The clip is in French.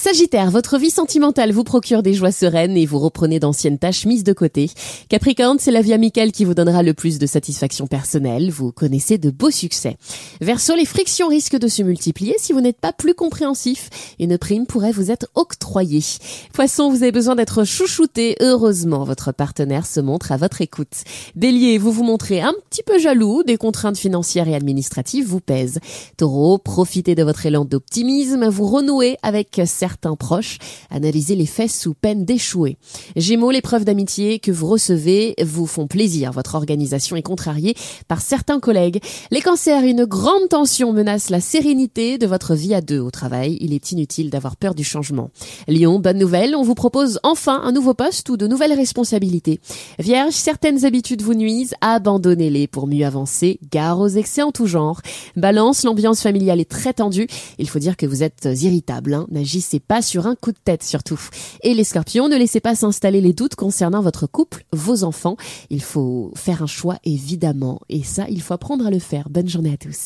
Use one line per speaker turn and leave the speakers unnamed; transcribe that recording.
Sagittaire, votre vie sentimentale vous procure des joies sereines et vous reprenez d'anciennes tâches mises de côté. Capricorne, c'est la vie amicale qui vous donnera le plus de satisfaction personnelle. Vous connaissez de beaux succès. Verseau, les frictions risquent de se multiplier si vous n'êtes pas plus compréhensif. Une prime pourrait vous être octroyée. Poisson, vous avez besoin d'être chouchouté. Heureusement, votre partenaire se montre à votre écoute. Bélier, vous vous montrez un petit peu jaloux. Des contraintes financières et administratives vous pèsent. Taureau, profitez de votre élan d'optimisme. Vous renouez avec certains proches. Analysez les faits sous peine d'échouer. Gémeaux, les preuves d'amitié que vous recevez vous font plaisir. Votre organisation est contrariée par certains collègues. Les cancers, une grande tension menace la sérénité de votre vie à deux au travail. Il est inutile d'avoir peur du changement. Lion, bonne nouvelle, on vous propose enfin un nouveau poste ou de nouvelles responsabilités. Vierge, certaines habitudes vous nuisent, abandonnez-les pour mieux avancer. Gare aux excès en tout genre. Balance, l'ambiance familiale est très tendue. Il faut dire que vous êtes irritable, N'agissez pas sur un coup de tête surtout. Et les scorpions, ne laissez pas s'installer les doutes concernant votre couple, vos enfants. Il faut faire un choix évidemment et ça, il faut apprendre à le faire. Bonne journée à tous.